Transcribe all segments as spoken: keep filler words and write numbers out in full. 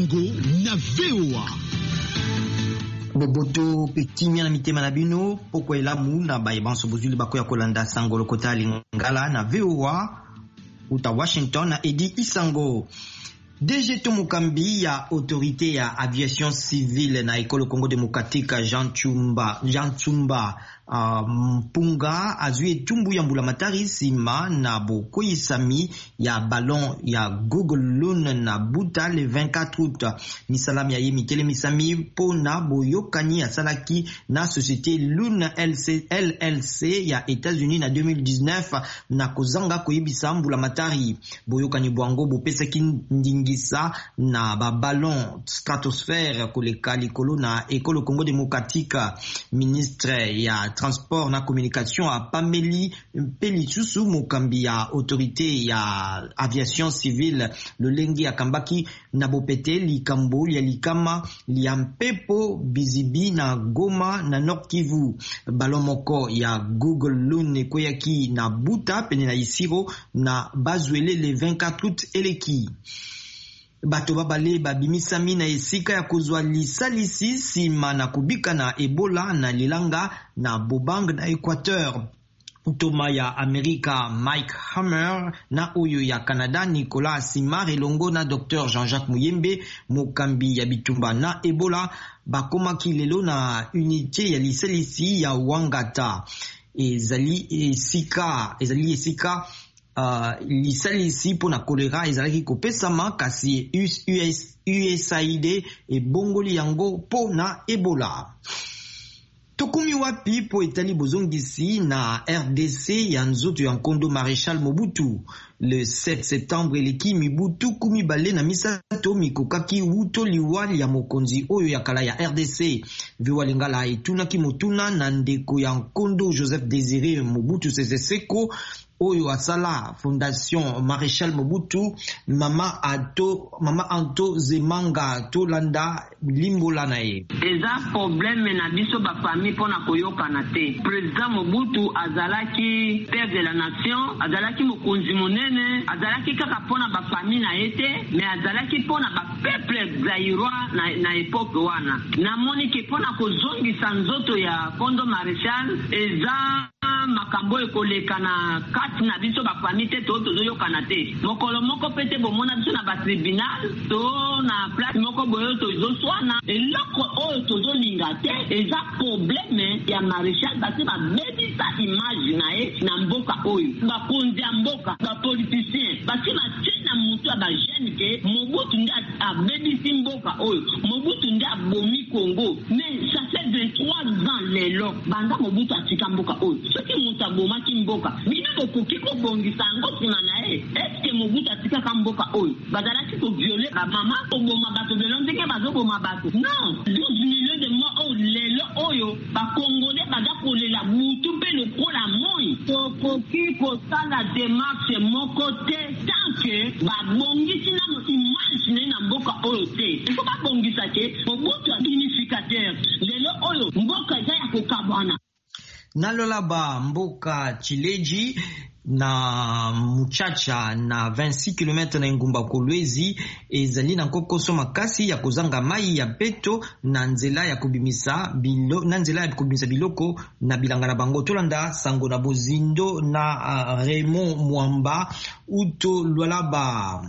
Isango na V O A. Boboto petimi na mitema na bino poko elamu na bayebanso bozuli bako ya kolanda sango lokota lingala na V O A uta Washington na Edi Isango. D G Tomukambi ya autorité ya aviation civile na ekolo Congo Démocratique Jean Chumba Jean Chumba uh, Mpunga azui etumbu ya mbula matari sima na bokoyisami ya ballon ya Google Lune na buta le vingt-quatre août. Misalami ya yemikele misami po na boyokani ya salaki na société Lune L L C ya États-Unis na deux mille dix-neuf na kozanga koyebisa mbula matari. Boyokani bwango bopesaki ndingi na ba ballon stratosphère koleka likolo na ekolo Congo Démocratique. Ministre ya transport na communication a Pameli Pelisusu Mukambi ya autorité ya aviation civile lolengi ya kambaki na bopete likambo ya likama ya mpepo bizibi na Goma na Nord Kivu. Ballon moko ya Google Lune koyaki na buta pene na Isiro na bazwele le vingt-quatre août eleki. Bato babale babimisami na esika ya kozwa lisalisi sima na kubika na Ebola na Lilanga na Bobang na Equateur. Utoma ya Amerika Mike Hammer na oyo ya Canada Nicolas Simar elongo na Docteur Jean-Jacques Muyembe Mokambi ya bitumba na Ebola bakomaki lelo na unité ya lisalisi ya Wangata. Ezali esika ezali esika Uh, lisalisi po na kolera ezalaki kopesama kasi U S A I D e bongoli yango po na Ebola. Tokumi wapi po etali bozongisi na R D C ya nzoto ya nkondo Maréchal Mobutu. Le sept septembre eleki mibutu kumi bale na misato mikokaki wuto liwali ya mokonzi oyo ya kala ya R D C. Viwa lingala etunaki motuna na ndeko ya nkondo Joseph Désiré Mobutu Sese Seko oyo asala Fondation Maréchal Mobutu mama ato mama Anto Zemanga tolanda limbola na ye. Eza problème na biso ba famille pona koyoka na te. Président Mobutu azalaki père de la nation, azalaki mokonzi monene, azalaki kaka pona ba famille na ete, mais azalaki pona ba peuple zaïrois na na époque wana. Na moni ke pona kozongisa nzoto ya Kondo Maréchal eza makambo ekoleka na kati na biso ba famille te to tozoyoka na te. Mokolo moko pete bomona biso na ba tribunal to na place moko boyo tozoswana eloko oyo tozolinga te eza problème ya Maréchal basi babebisa image na ye na mboka oyo bakonzi ya mboka bapoliticien basi batina mutu ya bajene ke Mobutu nde abebisi mboka oyo Mobutu nde abomi Congo mais ça fait vingt-trois ans lelo banda Mobutu atika mboka oyo soki mutu abomaki mboka bino bokoki kobongisa yango nsima na ye eske Mobutu atikaka mboka oyo bazalaki koviole bamama koboma bato lelo ndenge bazoboma bato non douze millions de morts oyo lelo oyo bakongole baza kolela mutu mpe lokola moi tokoki kosala démarche moko te tanke babongisi nano image ne na mboka oyo te ifo babongisa ke Mobutu unificateur lelo oyo mboka eza ya kokabwana. Nalola ba mboka Chileji na Muchacha na vingt-six kilomètres na Ngumba Kolwezi ezali na nkokoso makasi ya kozanga mai ya peto na nzela ya kubimisa bilo na nzela ya kubimisa biloko na bilanga na bango tolanda sango na bozindo na uh, Raymond Mwamba uto Lwalaba.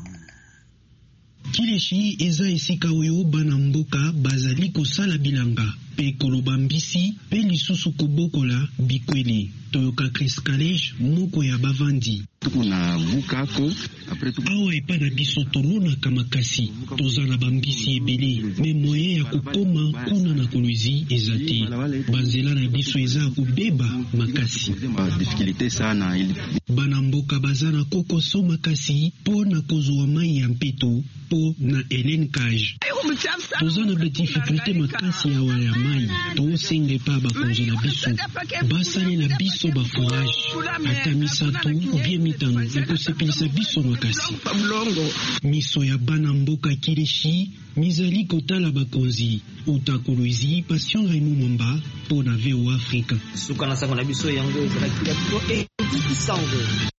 Kilishi eza esika oyo bana mboka bazali kosala bilanga pe koloba mbisi pe lisusu kobokola bikweli. Toyoka Chris Kalej moko ya bavandi. Tukuna bukako après tout awa epa na biso tolonaka makasi tozala bambisi ebele me moyen ya kokoma kuna na Kolwezi eza te. Banzela na biso eza kobeba makasi difficulté sana bana mboka baza na kokoso makasi po na kozwa mai ya mpeto po na Hélène Cage toza na badifficulté makasi ya wala mai tosenga pa bakonzi na biso basalela biso baforage ata misato ubie mitano ekosepelisa biso makasi miso ya bana mboka Kilishi mizali kotala bakonzi uta Kolwezi. Passion Raymond Mwamba po na V O A Africa. Suka na sango na biso yango ezalaki ya biso e Isango.